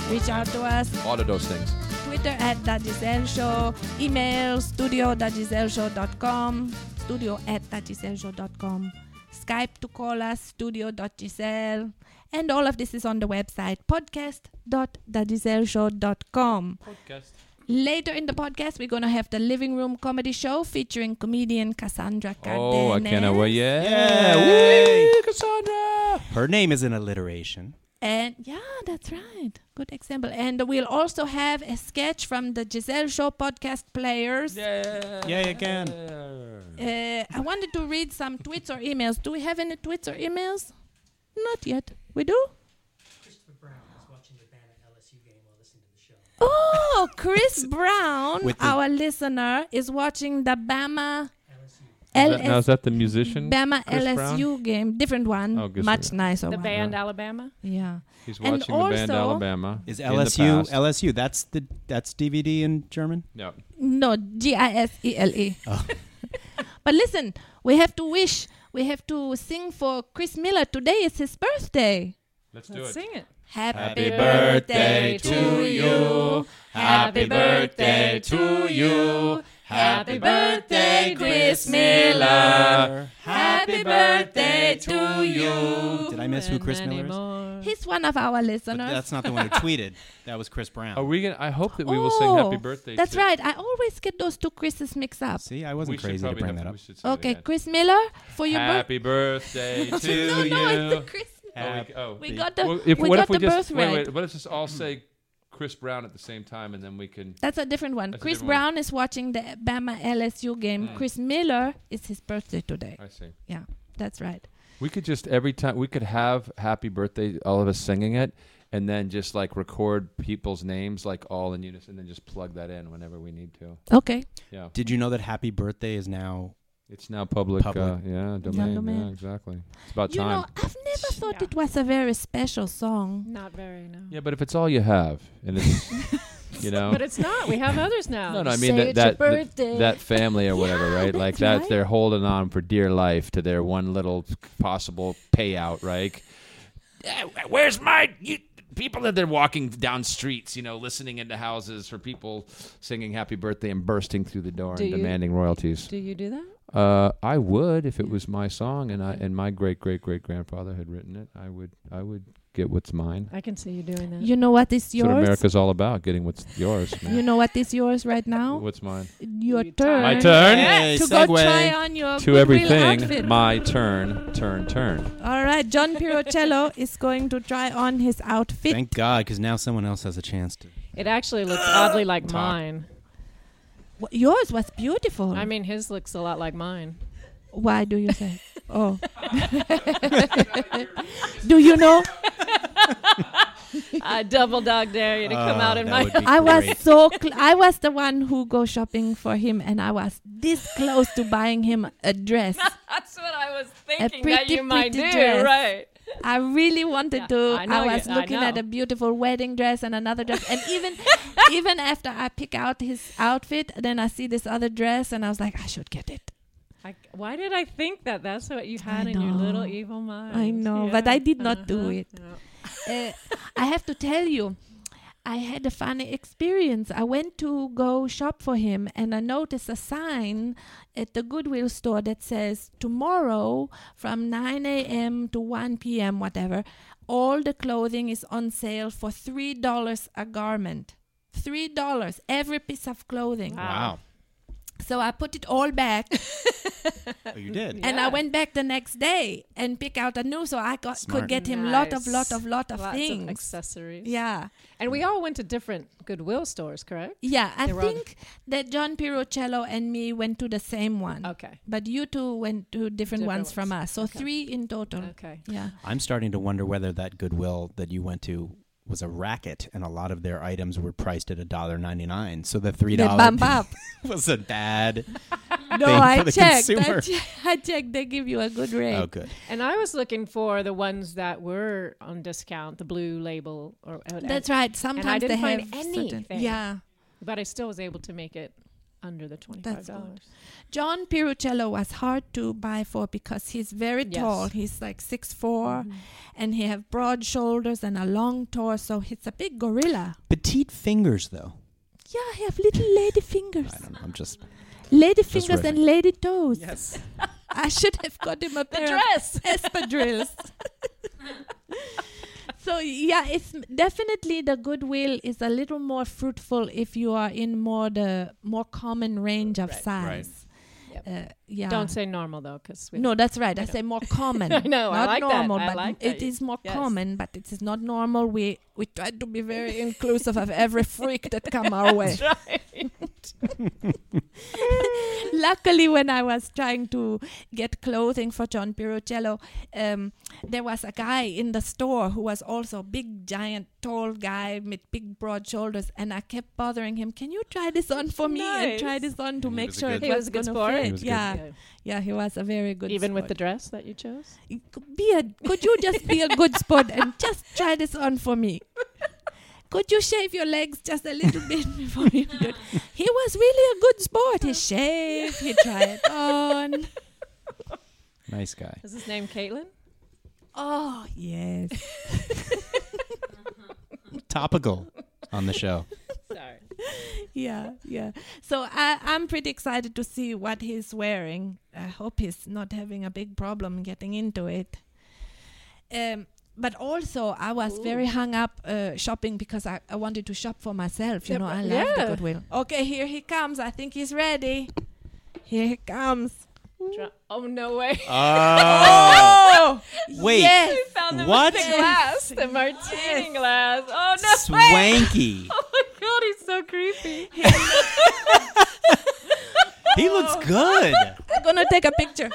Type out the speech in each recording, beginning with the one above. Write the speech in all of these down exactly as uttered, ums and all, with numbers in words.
Reach out to us. All of those things. Twitter at The Giselle Show. Email studio at the giselle show dot com. Studio at the giselle show dot com. Skype to call us, studio dot giselle. And all of this is on the website, podcast dot the giselle show dot com. Podcast. Later in the podcast, we're going to have the Living Room Comedy Show featuring comedian Cassandra Cardenas. Oh, I can't wait. Yay. Yeah. Woo, Cassandra. Her name is an alliteration. And yeah, that's right. Good example. And we'll also have a sketch from the Giselle Show podcast players. Yeah. Yay again. Uh, I wanted to read some tweets or emails. Do we have any tweets or emails? Not yet. We do? Christopher Brown is watching the Bama L S U game while listening to the show. Oh, Chris Brown, With the- our listener, is watching the Bama L S U. L Is that, now, is that the musician? Bama Chris L S U game. Different one. Oh, good Much for- nicer The one. band Alabama? Yeah. He's And watching the band also- Alabama. Is in the L S U past. L S U? That's the that's D V D in German. No. No, G I S E L E. Oh. But listen, we have to wish, we have to sing for Chris Miller. Today is his birthday. Let's do Let's it. sing it. Happy, Happy birthday to you. Happy birthday to you. Happy birthday, Chris Miller. Happy birthday to you. Did I miss who And Chris many Miller is? more. He's one of our But listeners. that's not the one who tweeted. That was Chris Brown. Are we gonna? I hope that we will sing Happy Birthday. That's to- right. I always get those two Chris's mixed up. See, I We wasn't should crazy to probably bring have that we up. should sing it Okay, again. Chris Miller, for your birthday. Happy birthday to no, you. no, it's the Chris. Oh, we, oh. We got the, Well, if, we what got if we the just birth wait, rate. wait? What if just all say Chris Brown at the same time, and then we can? That's a different one. That's a Chris different one. Brown is watching the Bama L S U game. Mm. Chris Miller is his birthday today. I see. Yeah, that's right. We could just every time we could have Happy Birthday, all of us singing it, and then just like record people's names like all in unison, and then just plug that in whenever we need to. Okay. Yeah, Did you know that Happy Birthday is now? it's now public. Public. Uh, yeah, domain. domain. Yeah, exactly. It's about You time. know, I've never thought Yeah. it was a very special song. Not very, no. Yeah, but if it's all you have, and it's you know. But it's not. We have others now. No, no, I mean Say that it's that, your th- birthday. that family or whatever, Yeah, right? Like that's that, right. they're holding on for dear life to their one little possible payout, right? "Yeah, where's my you, people that they're walking down streets, you know, listening into houses for people singing "Happy Birthday" and bursting through the door Do and you- demanding royalties? Do you do that? Uh, I would if it was my song and I and my great great great grandfather had written it. I would I would get what's mine. I can see you doing that. You know what is That's what yours? America's all about, getting what's yours. Man. You know what is yours right now? What's mine? Your You turn. My turn? Hey, To go segue. try on your To Goodwill everything, outfit. my turn, turn, turn. All right, John Pirocello is going to try on his outfit. Thank God, because now someone else has a chance to. It actually looks oddly like Talk. mine. Wh- Yours was beautiful. I mean, his looks a lot like mine. Why do you say? Oh. Do you know? I double dog dare you to come Oh, out in that my. would be I was great. so cl- I was the one who go shopping for him, and I was this close to buying him a dress. That's what I was thinking that pretty, you might do, pretty dress. right? I really wanted Yeah, to. I know I was you- I looking at know. a beautiful wedding dress and another dress, and even even after I pick out his outfit, then I see this other dress, and I was like, I should get it. I, why did I think that? That's what you had I in your little know. evil mind. I know, but I did not do it. Uh, I have to tell you, I had a funny experience. I went to go shop for him, and I noticed a sign at the Goodwill store that says, tomorrow from nine a.m. to one p.m., whatever, all the clothing is on sale for three dollars a garment. three dollars, every piece of clothing. Wow. Wow. So I put it all back, Oh, you did. and I Yeah. went back the next day and pick out a new, so I got, Smart. could get him lot of, Nice. lot of, lot of Lots things. of accessories. Yeah. And we all went to different Goodwill stores, correct? Yeah, I They were all- think that John Pirocello and me went to the same one. Okay. But you two went to different, Different ones, from ones. us. So Okay. three in total. Okay. Yeah. I'm starting to wonder whether that Goodwill that you went to was a racket, and a lot of their items were priced at a dollar ninety nine. So the three They dollars bump up. was a bad. No, thing I for the checked. I, consumer. che- I checked. They give you a good rate. Oh, good. And I was looking for the ones that were on discount, the blue label, or That's right. Sometimes didn't they find have certain. anything. Yeah. But I still was able to make it under the twenty-five That's dollars. good. John Piruccello was hard to buy for because he's very Yes. tall. He's like six foot four, and he have broad shoulders and a long torso. He's a big gorilla. Petite fingers, though. Yeah, he have little lady fingers. I don't know. I'm just. Lady Just fingers and riffing. lady toes. Yes. I should have got him a The pair dress. of espadrilles. So yeah, it's m- definitely the Goodwill is a little more fruitful if you are in more the more common range of Right. size. Yep. Uh, yeah. Don't say normal though, because No, that's right. I, I know. say more common. I know, I Not like that. normal, I but like it that. is more Yes. common, but it is not normal. We we try to be very inclusive of every freak that come our way. That's right. Luckily, when I was trying to get clothing for John Piruccello, um, there was a guy in the store who was also a big, giant, tall guy with big, broad shoulders, and I kept bothering him. Can you try this on for me and try Nice. this on to He make was a sure good- it He was, was a good gonna sport? fit? He was good. yeah, Yeah. yeah, he was a very good. Even with the sport. dress that you chose? Y- could be a, could you just be a good sport and just try this on for me? Could you shave your legs just a little bit before you do it? He was really a good sport. He shaved, he tried it on. Nice guy. Is his name Caitlin? Oh, yes. Topical on the show. Sorry. Yeah, yeah. So I, I'm pretty excited to see what he's wearing. I hope he's not having a big problem getting into it. Um, but also, I was Ooh. very hung up uh, shopping because I, I wanted to shop for myself. You Yeah, know, I but- love the yeah. Goodwill. Okay, here he comes. I think he's ready. Here he comes. Dra- oh, no way. Oh, wait. Yes. We found him What? with the glass, the martini glass. Oh, no way. Swanky. Oh, my God, he's so creepy. He looks good. I'm going to take a picture.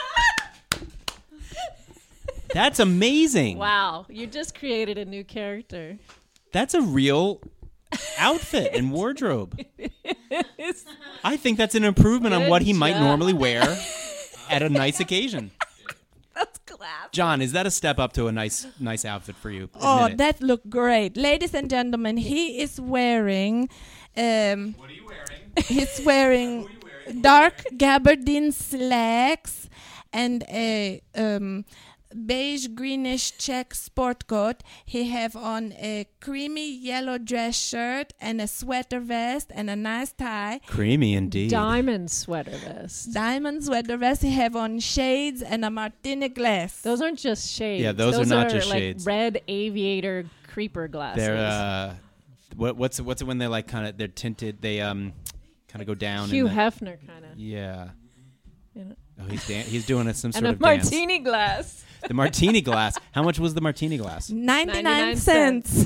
That's amazing. Wow, you just created a new character. That's a real outfit and wardrobe. I think that's an improvement on Good what he might job. normally wear at a nice occasion. That's class. John, is that a step up to a nice nice outfit for you? Oh, Admit it. that looked great. Ladies and gentlemen, he is wearing... Um, What are you wearing? he's wearing dark gabardine slacks and a um, beige greenish check sport coat. He have on a creamy yellow dress shirt and a sweater vest and a nice tie. Creamy indeed. Diamond sweater vest. Diamond sweater vest. He have on shades and a martini glass. Those aren't just shades. Yeah, those are not just like shades. red aviator creeper glasses. They're uh, what, what's what's it when they like kind of they're tinted? They um kind of go down. Hugh in the, Hefner kind of. Yeah. You know. Oh, he's dan- he's doing a, some And sort a of dance. martini glass. The martini glass. How much was the martini glass? ninety-nine, ninety-nine cents.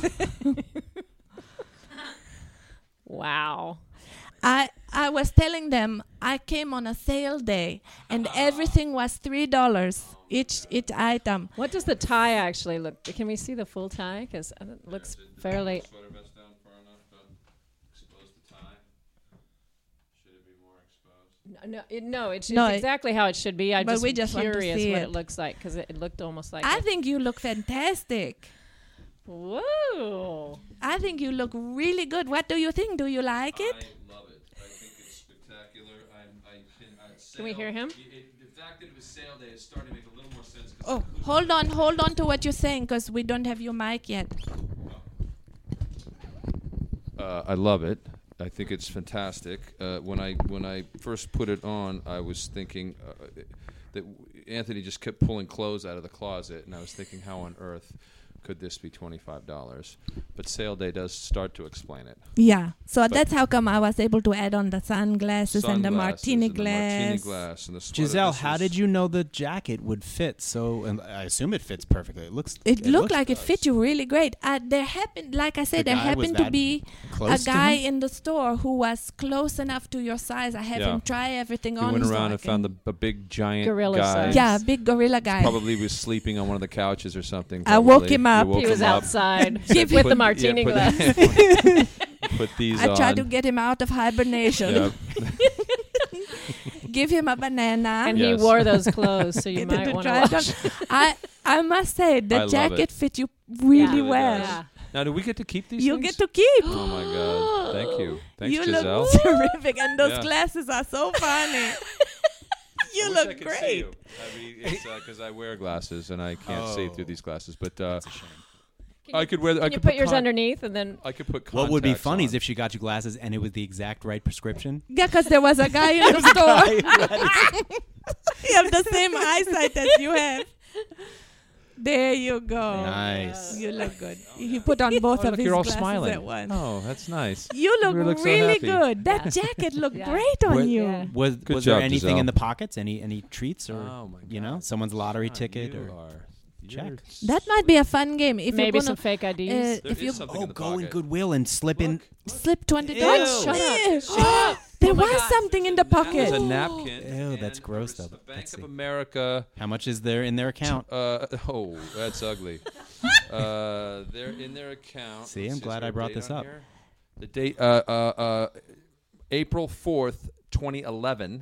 Wow. I I was telling them I came on a sale day and everything was three dollars each each item. What does the tie actually look? Can we see the full tie? Because it looks fairly. Sweater vest down far enough to expose the tie. Should it be more exposed? No, it, no, it's, No, it's it- exactly how it should be. I'm but just, we just want to curious see what it. it. looks like because it, it looked almost like. I a- think you look fantastic. Whoa! I think you look really good. What do you think? Do you like it? I love it. I think it's spectacular. I'm, I can, I Can we hear him? It, it, the fact that it was sale day is starting to make a little more sense. 'cause Oh, who's- hold on, hold on to what you're saying because we don't have your mic yet. Uh, I love it. I think it's fantastic. Uh, when I when I first put it on, I was thinking uh, that Anthony just kept pulling clothes out of the closet, and I was thinking, how on earth could this be twenty-five dollars? But sale day does start to explain it. Yeah, so But- that's how come I was able to add on the sunglasses and the Sunglasses martini and the martini glass. glass and the sweater. Giselle, This how is- did you know the jacket would fit? So, and I assume it fits perfectly. It looks. It, looked looks like it nice. fit you really great. Uh, there happened, like I said, The there guy was happened to that be Close a to guy him? in the store who was close enough to your size. I had Yeah. him try everything We on. went so around I and found can- the, a big giant Gorilla guy. size. yeah, big gorilla guy. Probably was sleeping on one of the couches or something. I woke probably. him You up. woke He was him up. outside Give with Put- the martini yeah, put- glass. Put these I on. tried to get him out of hibernation. Yep. Give him a banana. And Yes. he wore those clothes, so you Get him might to want to try it watch. on. I I must say I the love jacket it. fit you really Yeah. well. Yeah. Now, do we get to keep these You things? get to keep. Oh my god, Thank you. Thanks, you Giselle. look terrific, and those Yeah. glasses are so funny. You I wish look I could great. See you. I mean, it's because I wear glasses and I can't see through Oh. these glasses. But uh, That's a shame. I could wear. Can I you could put yours con- underneath and then I could put. What would be contacts funny on. is if she got you glasses and it was the exact right prescription. Yeah, because there was a guy in the store. He have the same eyesight as you have. There you go. Nice. You look good. He put on both Oh, of look, his you're all glasses smiling. at once. Oh, that's nice. You look You look so really happy. good. That Yeah. jacket looked Yeah. great on What- you. Yeah. Was Good was job, there anything Giselle. in the pockets? Any any treats or Oh my you know God. someone's lottery Ah, ticket you or are. Check. You're That might be a fun game. If maybe you're some gonna fake I Ds? uh, There if is you something in oh the go in pocket. Goodwill and slip in. slip twenty Ew. dollars. Shut up. Shut up. There Oh my was God. something in the That was pocket. a napkin. Ew, that's and gross, there was though. The Bank Let's of see. America. How much is there in their account? Uh, oh, that's ugly. uh, they're in their account. See, Let's I'm is glad there I a brought date this on up. here? The date, uh, uh, uh, April fourth, twenty eleven.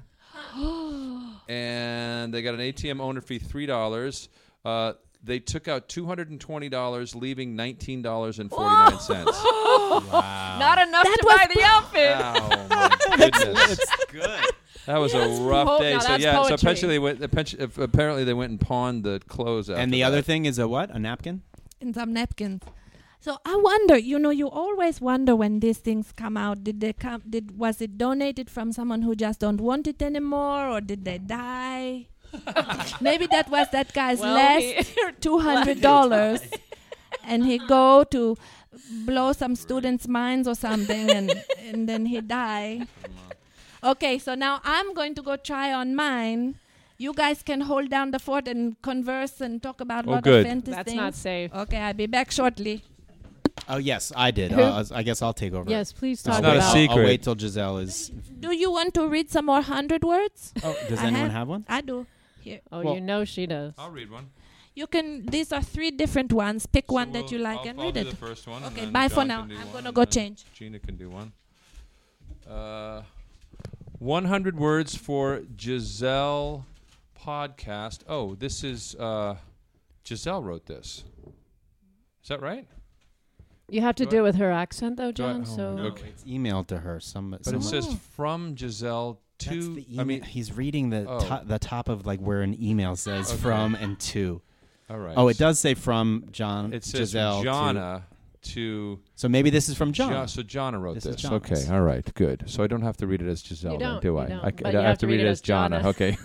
And they got an A T M owner fee, three dollars. Uh, they took out two hundred twenty dollars, leaving nineteen dollars and forty-nine cents. Wow. Not enough That to was buy the outfit. Oh, my goodness. It's good. That was That's a rough po- day. now So that's yeah, so poetry. eventually they went. eventually- Apparently they went and pawned the clothes. After And the that. other thing is a what? A napkin? And some napkins. So I wonder, you know, you always wonder when these things come out. Did they come? Did was it donated from someone who just don't want it anymore, or did they die? Maybe that was that guy's Well, last he- two hundred dollars, and he go to blow some students' minds or something, and and then he die. Okay, so now I'm going to go try on mine. You guys can hold down the fort and converse and talk about Oh, lot good. of fantasy That's things. not safe. Okay, I'll be back shortly. Oh yes, I did. Who? Uh, I guess I'll take over. Yes, please I'll talk not a wait- about. I'll- secret. I'll wait till Giselle is. Do you want to read some more hundred words? Oh, does I anyone have- have one? I do. Here, Oh, Well- you know she does. I'll read one. you can. These are three different ones. Pick one that you like I'll, and I'll read do it. the first one. and Okay, then bye for John now. can do I'm one, gonna and go then change. Gina can do one. Uh, one hundred words for Giselle podcast. Oh, this is uh, Giselle wrote this. Is that right? You have to Do do I- it with her accent, though, do I- John. oh, so no. No, Okay. it's emailed to her. Some, But some it says Oh. from Giselle That's to. the I email. mean, he's reading the Oh. to- the top of like where an email says Okay. from and to. all right. Oh, it does say from John. It says Giselle to- Jonna to. So maybe this is from John. Jo- so Jonna wrote This this. is Jonna's. Okay, all right, good. So I don't have to read it as Giselle, You then, don't, do you I? don't, I, but I you have, to read it as Jonna. Jonna. Okay.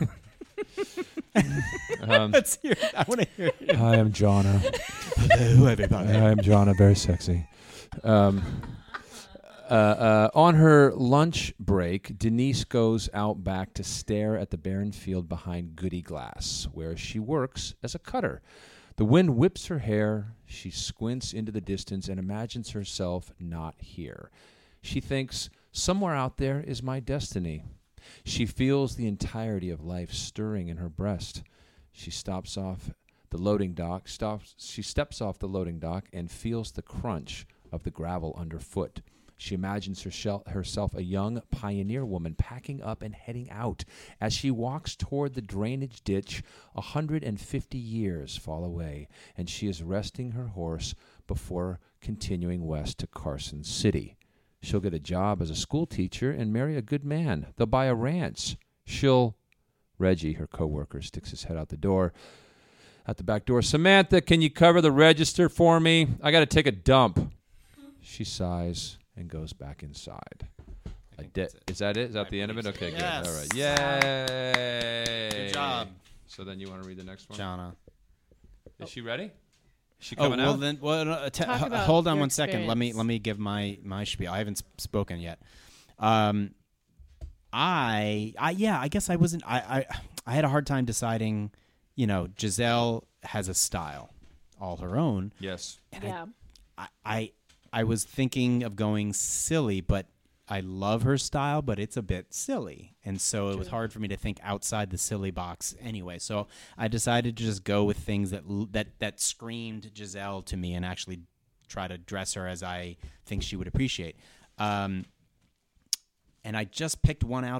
um, Let's hear. It. I want to hear. It. Hi, I'm Jonna. Hello, everybody. I'm Jonna, very sexy. Um, uh, uh, on her lunch break, Denise goes out back to stare at the barren field behind Goody Glass, where she works as a cutter. The wind whips her hair. She squints into the distance and imagines herself not here. She thinks, somewhere out there is my destiny. She feels the entirety of life stirring in her breast. She stops off the loading dock, stops, she steps off the loading dock and feels the crunch of the gravel underfoot. She imagines herself, herself a young pioneer woman packing up and heading out. As she walks toward the drainage ditch, a hundred and fifty years fall away, and she is resting her horse before continuing west to Carson City. She'll get a job as a school teacher and marry a good man. They'll buy a ranch. She'll... Reggie, her coworker, sticks his head out the door. At the back door, Samantha, can you cover the register for me? I got to take a dump. She sighs and goes back inside. A de- is that it? Is that I the end of it? believe so. Okay, Yes. good. All right. Yay. Good job. So then you want to read the next one? Jonna. Is she ready? Is she Oh coming well, out? then well, uh, t- Talk h- about hold on your one second. Let me experience. let me give my my spiel. I haven't sp- spoken yet. Um, I I yeah. I guess I wasn't. I I I had a hard time deciding. You know, Giselle has a style, all her own. Yes. And Yeah. I, I I was thinking of going silly, but I love her style, but it's a bit silly. And so it was True. hard for me to think outside the silly box anyway. So I decided to just go with things that l- that that screamed Giselle to me and actually try to dress her as I think she would appreciate. Um, and I just picked one outfit.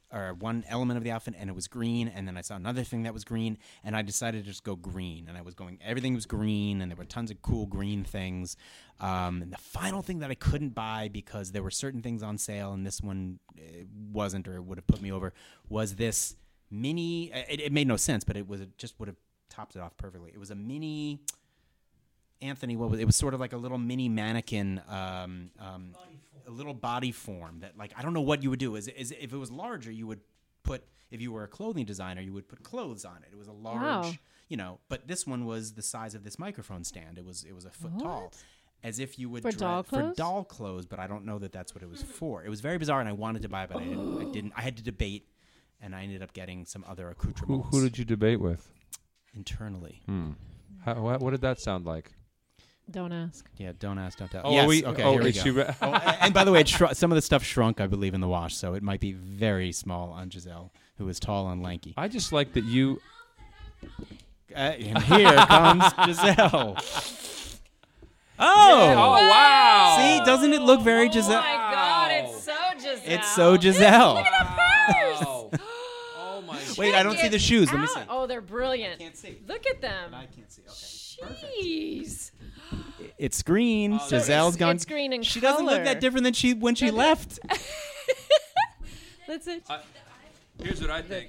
or one element of the outfit, and it was green, and then I saw another thing that was green, and I decided to just go green, and I was going, everything was green, and there were tons of cool green things. Um, and the final thing that I couldn't buy because there were certain things on sale, and this one uh, wasn't, or it would have put me over, was this mini, uh, it, it made no sense, but it was it just would have topped it off perfectly. It was a mini, Anthony, what was it? It was sort of like a little mini mannequin, um, um, a little body form that, like, I don't know what you would do. Is, is if it was larger, you would put, if you were a clothing designer, you would put clothes on it. It was a large, Wow. you know, but this one was the size of this microphone stand. It was it was a foot tall, as if you would For dra- doll for clothes? doll clothes. But I don't know that that's what it was for. It was very bizarre, and I wanted to buy it, but I didn't. I didn't. I had to debate, and I ended up getting some other Who, accoutrements who did you debate with? internally. Hmm. How, what, what did that sound like? Don't ask. Yeah, don't ask, don't tell. Oh, yes, we- okay, oh, here we is go. she re- oh, a- and by the way, it shrunk, some of the stuff shrunk, I believe, in the wash, so it might be very small on Giselle, who is tall and lanky. I just like that you. Uh, and here comes Giselle. Oh! Oh wow! See, doesn't it look very Giselle? Oh my God, it's so Giselle. It's so Giselle. Look at the purse. Wow. Oh my. Wait, I don't see the shoes. Let me see. Oh, they're brilliant. Can't see. Look at them. I can't see. Okay. Jeez. It's green. Oh, there it Giselle's is. gone. It's green in She doesn't look color. that different than she when she left. That's it. I, here's what I think.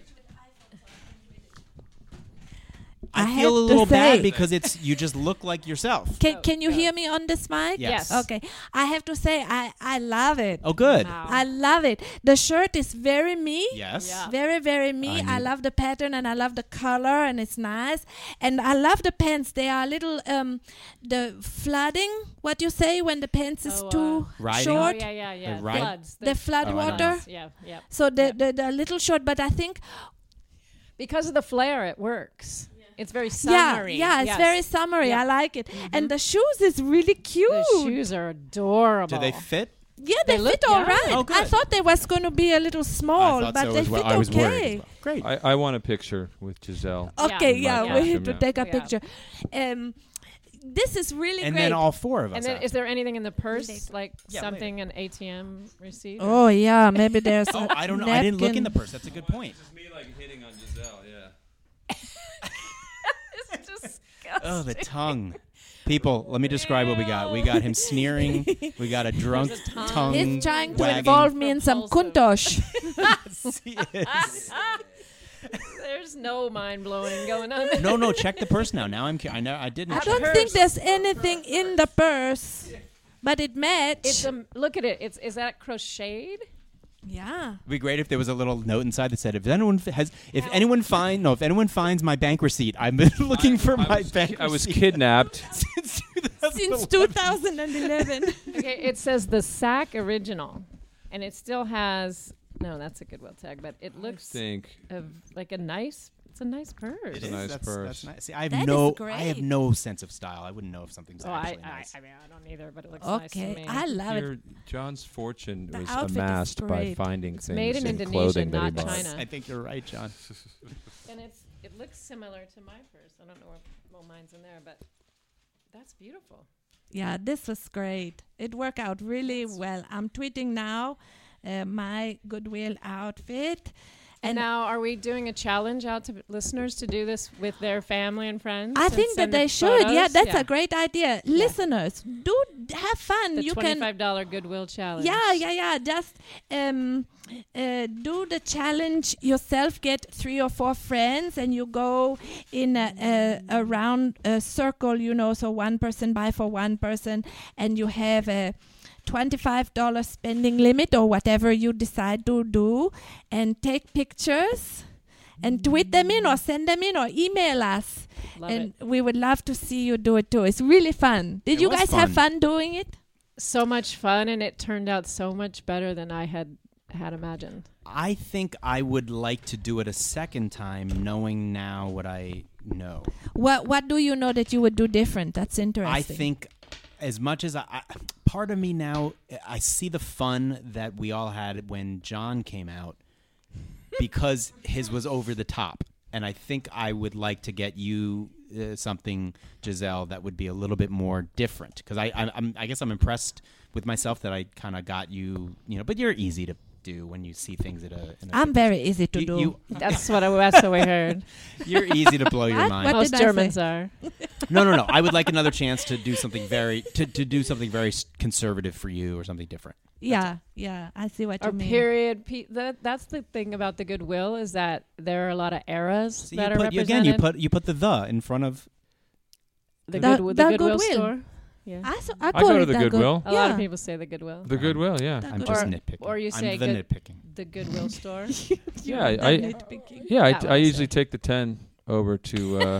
I I feel a have to little bad say- because it's you just look like yourself. Can, Oh, can you go. hear me on this mic? Yes. Yes. Okay. I have to say, I, I love it. Oh, good. Wow. I love it. The shirt is very me. Yes. Yeah. Very, very me. I I, knew- love the pattern and I love the color and it's nice. And I love the pants. They are a little, um, the flooding, what you say when the pants is Oh, uh, too Riding? Oh, short. yeah, yeah, yeah. ride- Floods. The flood Oh, I don't water. know. Yeah, yeah. So the, Yeah. the, the little short, but I think, Because of the flare, it works. It's very yeah, summery. yeah, it's Yes. very summery. Yeah. I like it. And the shoes is really cute. The shoes are adorable. Do they fit? Yeah, they, They look fit all young. right. Oh, I good. thought they was going to be a little small, I thought but so they as well. fit I was worried as okay. well. Great. I, I want a picture with Giselle. Okay, Yeah. yeah, Yeah. we have to Yeah. take a Yeah. picture. Um, this is really And great. then all four of us. And then, have. is there anything in the purse, Later. like Yeah, something an A T M receipt? oh yeah, maybe there's. Oh, a I don't know. I didn't look in the napkin. purse. That's a good point. Just me like hitting on Giselle. Yeah. It's disgusting. Oh, the tongue. People, let me describe what we got. We got him sneering. We got a drunk There's a tongue. tongue. He's trying to wagging. involve me in some Repulsive. kuntosh. Yes, he is. There's no mind blowing going on. No, no. Check the purse now. Now I'm. cu- I know. I didn't. I check. don't think there's anything in the purse, but it match. It's a look at it. It's is that crocheted? yeah. It'd be great if there was a little note inside that said, "If anyone f- has, if anyone find, no, if anyone finds my bank receipt, I'm looking for I my was, bank I was receipt." kidnapped. Since Since two two thousand eleven. Okay, it says the sack original, and it still has no. That's a Goodwill tag, but it I looks think. of like a nice. It's a nice purse. It It's a is. nice that's, purse. That's nice. See, I have That is no. I great. have no sense of style. I wouldn't know if something's Oh, I, actually I, nice. I mean, I don't either, but it looks nice to Okay, me. I love Your, it. John's fortune The was outfit is amassed by great. finding It's things made in and Indonesia, clothing that he not bought. China. I think you're right, John. And it's it looks similar to my purse. I don't know where well mine's in there, but that's beautiful. Yeah, this was great. It worked out really That's- well. I'm tweeting now uh, my Goodwill outfit. And And now, are we doing a challenge out to listeners to do this with their family and friends? I and think that send the they should. Yeah, photos? that's a great idea. Listeners, do d- have fun. The you can twenty-five dollar Goodwill challenge. Yeah, yeah, yeah. Just um, uh, do the challenge yourself. Get three or four friends, and you go in a, a, a round a circle. You know, so one person buy for one person, and you have a twenty-five dollar spending limit or whatever you decide to do, and take pictures. And tweet them in or send them in or email us. Love and it. we would love to see you do it too. It's really fun. Did It you was guys have fun. fun doing it? So much fun, and it turned out so much better than I had had imagined. I think I would like to do it a second time, knowing now what I know. What What do you know that you would do different? That's interesting. I think, as much as I, I, part of me now, I see the fun that we all had when John came out, because his was over the top, and I think I would like to get you uh, something, Giselle, that would be a little bit more different. Because I, I, I'm, I guess I'm impressed with myself that I kind of got you, you know. But you're easy to do when you see things at a. In a I'm very easy to you, do. You, That's what I, that's what we heard. you're easy to blow your What? mind. What Most did I Germans say? are. No, no, no. I would like another chance to do something very to, to do something very s- conservative for you or something different. Yeah, yeah, I see what Or you mean. period. Pe- that, that's the thing about the Goodwill is that there are a lot of eras So that you are put, you- represented. again, you put you put the the in front of. the, The- Goodwill, the the Goodwill, Goodwill. store. Yeah. I, so, I, I call go to it the that good- Goodwill. A yeah. lot of people say the Goodwill. The Goodwill, yeah. The I'm good- just Or- nitpicking. or you I'm say the good- nitpicking. The Goodwill store. Yeah, I, The I nitpicking. yeah, I, That I one I usually said. take the ten over to uh,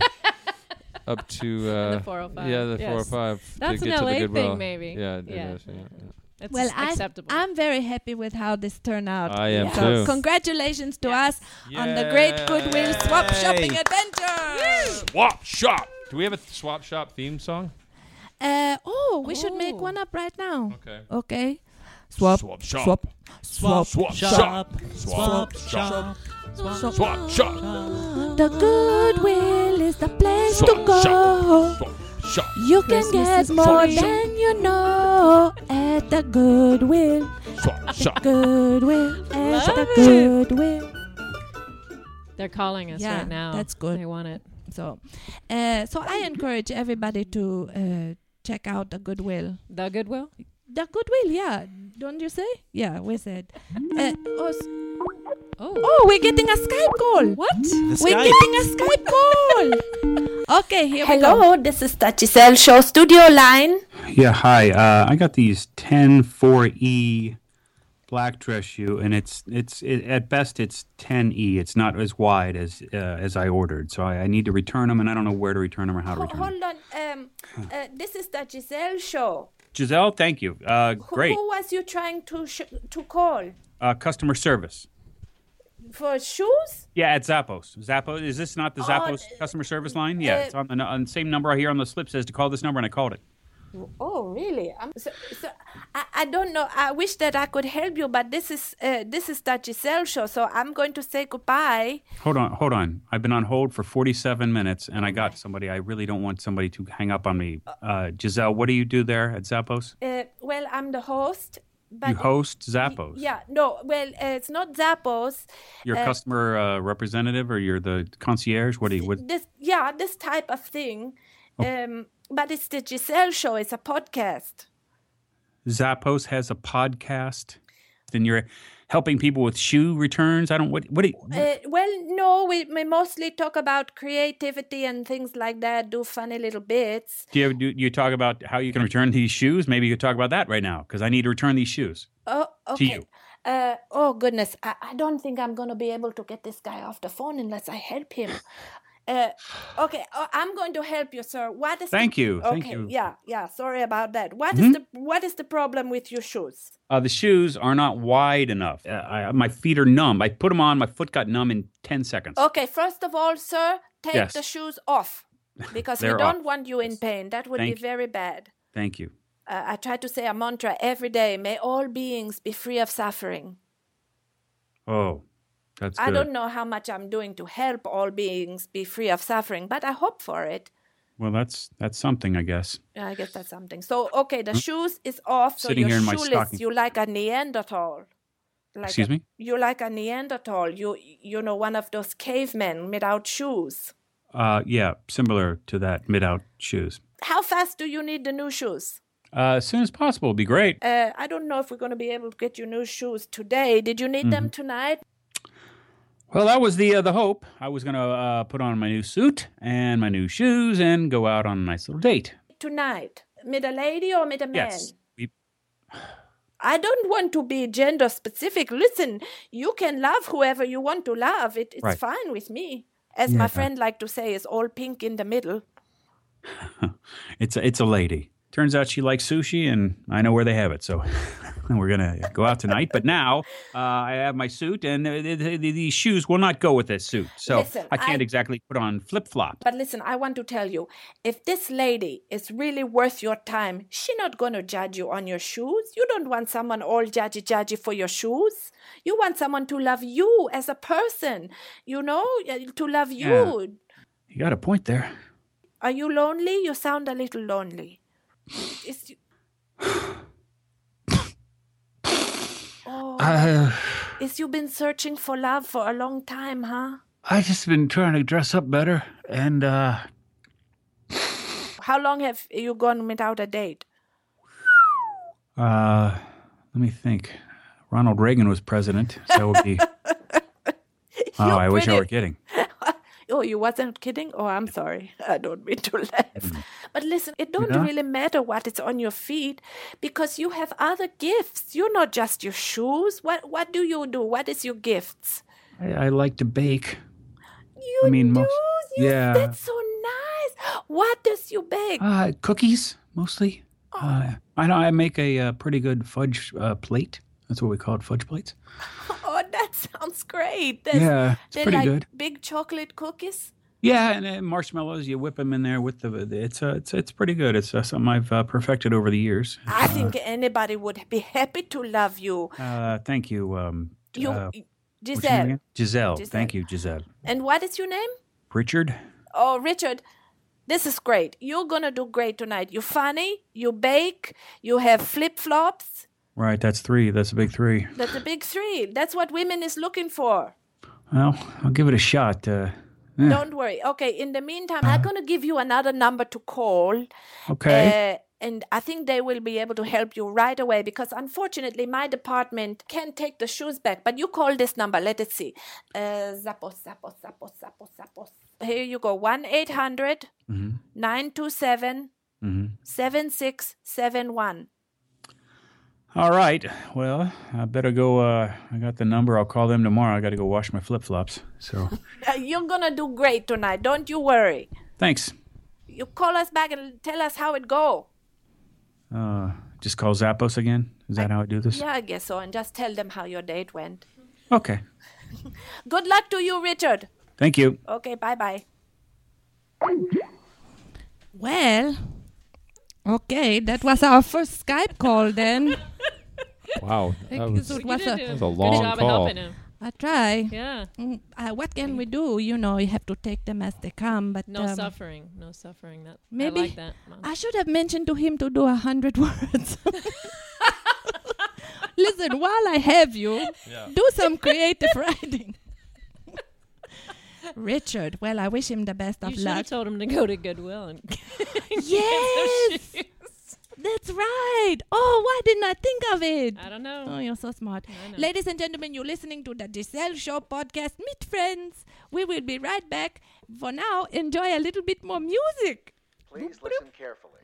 up to uh, the four oh five. yeah, the yes. four oh five. That's to an get L to A the Goodwill. thing, maybe. Yeah, it Yeah. is, yeah, yeah. It's Well, I, acceptable. I'm very happy with how this turned out. I am so too. congratulations to us on the great Goodwill swap shopping adventure. Swap shop. Do we have a swap shop theme song? Uh, oh, we should make Oh. one up right now. Okay. Okay. Swap, Swap shop. swap, swap, Swap shop. shop. Swap shop. swap. Swap shop. The Goodwill is the place to Swap go. shop. Swap shop. You can Christmas get is more swap shop. than you know at the Goodwill. Swap shop. Goodwill at the Love it. Goodwill. They're calling us Yeah, right now. that's good. They want it. So, uh, so I encourage everybody to uh, check out the Goodwill. The Goodwill? The Goodwill, yeah. Don't you say? Yeah, we said. Uh, oh, s- Oh. oh, we're getting a Skype call. What? The We're Skype. getting a Skype call. Okay, here we go. Hello, this is the Giselle Show studio line. Yeah, hi. Uh, I got these ten four E black dress shoe, and it's it's it, at best it's ten E. It's not as wide as uh, as I ordered, so I, I need to return them, and I don't know where to return them or how to Ho- return them. hold on, um, uh, this is the Giselle Show. Giselle, thank you. Uh, Who, great. who was you trying to sh- to call Uh, customer service. for shoes? Yeah, at Zappos. Zappos. Is this not the Zappos customer service line? Yeah, uh, it's on the, on the same number I hear on the slip says to call this number, and I called it. Oh, really? I'm so, so I, I don't know. I wish that I could help you, but this is uh, this is the Giselle Show, so I'm going to say goodbye. Hold on, hold on. I've been on hold for forty-seven minutes, and I got somebody. I really don't want somebody to hang up on me. Uh, Giselle, what do you do there at Zappos? Uh, well, I'm the host. But You host Zappos. Yeah, no, well, uh, it's not Zappos. You're a uh, customer uh, representative, or you're the concierge? What do you? What, This, yeah, this type of thing. Um, but it's the Giselle Show. It's a podcast. Zappos has a podcast, and you're helping people with shoe returns. I don't. What? What? Do you, Uh, well, no, we, we mostly talk about creativity and things like that. Do funny little bits. do you do you talk about how you can return these shoes? Maybe you could talk about that right now, because I need to return these shoes. Oh, okay. you. Uh, oh goodness, I, I don't think I'm gonna be able to get this guy off the phone unless I help him. Uh, okay, uh, I'm going to help you, sir. What is? Thank the, you, Okay, thank you. yeah, yeah. Sorry about that. What is the what is the problem with your shoes? Uh, the shoes are not wide enough. Uh, I, my feet are numb. I put them on. My foot got numb in ten seconds. Okay, first of all, sir, take Yes. the shoes off because we They're don't off. want you in pain. That would Thank be you. very bad. Thank you. Uh, I try to say a mantra every day. May all beings be free of suffering. Oh, that's good. I don't know how much I'm doing to help all beings be free of suffering, but I hope for it. Well, that's that's something, I guess. I guess that's something. So, okay, the shoes is off. So Sitting you're here in my shoeless. stocking. You like a Neanderthal. Like Excuse a- me? You like a Neanderthal. You you know one of those cavemen without shoes. Uh, yeah, similar to that mid-out shoes. How fast do you need the new shoes? Uh, as soon as possible would be great. Uh, I don't know if we're going to be able to get you new shoes today. Did you need Mm-hmm. them tonight? Well, that was the uh, the hope. I was gonna uh, put on my new suit and my new shoes and go out on a nice little date. Tonight. With a lady or with a man? Yes. We, I don't want to be gender specific. Listen, you can love whoever you want to love. It, it's Right. fine with me. As my friend like to say, it's all pink in the middle. it's a, it's a lady. Turns out she likes sushi, and I know where they have it. So we're gonna go out tonight. But now uh, I have my suit, and uh, the, the, the, these shoes will not go with this suit. So Listen, I can't I- exactly put on flip flop. But listen, I want to tell you, if this lady is really worth your time, she not gonna judge you on your shoes. You don't want someone all judgy judgy for your shoes. You want someone to love you as a person. You know, uh, to love you. Yeah. You got a point there. Are you lonely? You sound a little lonely. Is you... Oh. Uh, Is you been searching for love for a long time, huh? I just been trying to dress up better, and uh, How long have you gone without a date? uh, let me think. Ronald Reagan was president, so that would be. Oh, You're I wish I pretty- were kidding. Oh, you wasn't kidding? Oh, I'm sorry. I don't mean to laugh. But listen, it don't Yeah? really matter what is on your feet because you have other gifts. You're not just your shoes. What What do you do? What is your gifts? I, I like to bake. You I mean, do? most- You- yeah. That's so nice. What does you bake? Uh, cookies, mostly. Uh, I know I make a uh, pretty good fudge uh, plate. That's what we call it, fudge plates. Oh, that sounds great. That's, Yeah, it's they're pretty like good. big chocolate cookies. Yeah, and uh, marshmallows, you whip them in there with the. It's uh, it's it's pretty good. It's uh, something I've uh, perfected over the years. I think anybody would be happy to love you. Uh, thank you, um, You, uh, what's your name Giselle. again? Giselle. Giselle. Thank you, Giselle. And what is your name? Richard. Oh, Richard, this is great. You're going to do great tonight. You're funny, you bake, you have flip-flops. Right, that's three. That's a big three. That's a big three. That's what women is looking for. Well, I'll give it a shot. Uh, yeah. Don't worry. Okay, in the meantime, I'm going to give you another number to call. Okay. Uh, and I think they will be able to help you right away because unfortunately my department can't take the shoes back. But you call this number. Let us see. Uh, Zappos, Zappos, Zappos, Zappos, Zappos. Here you go. one eight hundred nine two seven seven six seven one. All right. Well, I better go. Uh, I got the number. I'll call them tomorrow. I got to go wash my flip flops. So, Uh, you're going to do great tonight. Don't you worry. thanks. You call us back and tell us how it go. Uh, just call Zappos again. Is that how I do this? Yeah, I guess so. And just tell them how your date went. Okay. Good luck to you, Richard. Thank you. Okay, bye-bye. Well, okay, that was our first Skype call then. Wow. That was, So it You was did a, do was a good long job call. of helping him. I try. Yeah. Mm, Uh, what can we do? You know, you have to take them as they come. But No um, suffering. No suffering. That maybe I like that. Mom. I should have mentioned to him to do a hundred words. Listen, while I have you, do some creative writing. Richard, well, I wish him the best You of should luck. have told him to go to Goodwill and Yes, that's right. Oh, why didn't I think of it? I don't know. Oh, you're so smart. I know. Ladies and gentlemen, you're listening to the Giselle Show podcast. Meet friends. We will be right back. For now, enjoy a little bit more music. Please listen carefully.